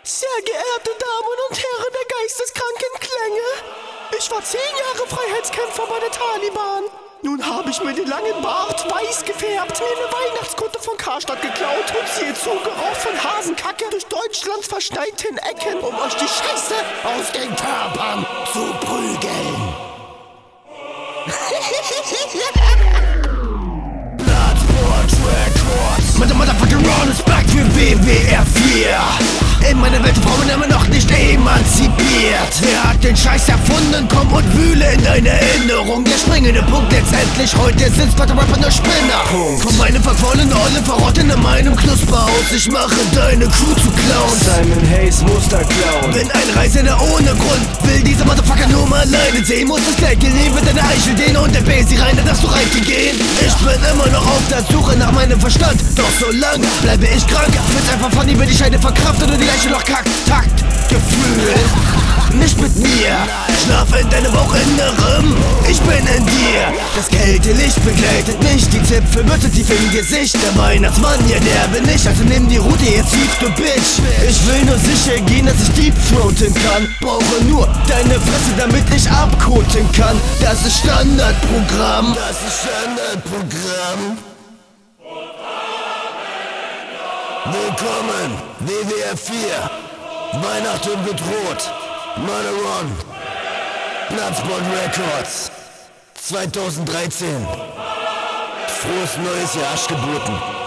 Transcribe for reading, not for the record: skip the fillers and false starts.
Sehr geehrte Damen und Herren der geisteskranken Klänge, ich war 10 Jahre Freiheitskämpfer bei der Taliban. Nun habe ich mir den langen Bart weiß gefärbt, mir eine Weihnachtskutte von Karstadt geklaut und ziehe zugeraucht von Hasenkacke durch Deutschlands verschneiten Ecken, um euch die Scheiße aus den Körpern zu prügeln. Bloodsport Records. Motherfucking Ron ist back für WWR 4. In meiner Welt Frauen immer noch nicht emanzipiert. Wer hat den Scheiß erfunden? Komm und wühle in deine Erinnerung. Der springende Punkt letztendlich. Heute sind's bei der Rapper nur Spinner. Von meinem verquollenen Olle verrotten in meinem Knusperhaus. Ich mache deine Crew zu Clowns. Simon Hayes Musterclown. Bin ein Reisender ohne Grund. Will dieser Motherfucker nur mal alleine sehen. Muss das Geld nehmen mit deiner Eichel den und der Basi rein, dann darfst du reingehen. Ich bin immer noch auf der Suche nach meinem Verstand. Doch so lang bleibe ich krank. Find's einfach funny, wenn die Scheide verkraftet und die Leiche noch kackt. Takt, Gefühl, nicht mit mir. Schlaf in deinem Bauchinnerem, ich bin in dir. Das Kältelicht begleitet mich, die Zipfelmütze tief im Gesicht. Der Weihnachtsmann, ja der bin ich, also nimm die Route, jetzt siehst du Bitch. Ich will nur sicher gehen, dass ich deepthroaten kann. Brauche nur deine Fresse, damit ich abkoten kann. Das ist Standardprogramm. Das ist Standardprogramm. Willkommen, WWR 4. Weihnachten wird rot. Mother One. Bloodsport Records. 2013. Frohes neues Jahr, Arschgeburten.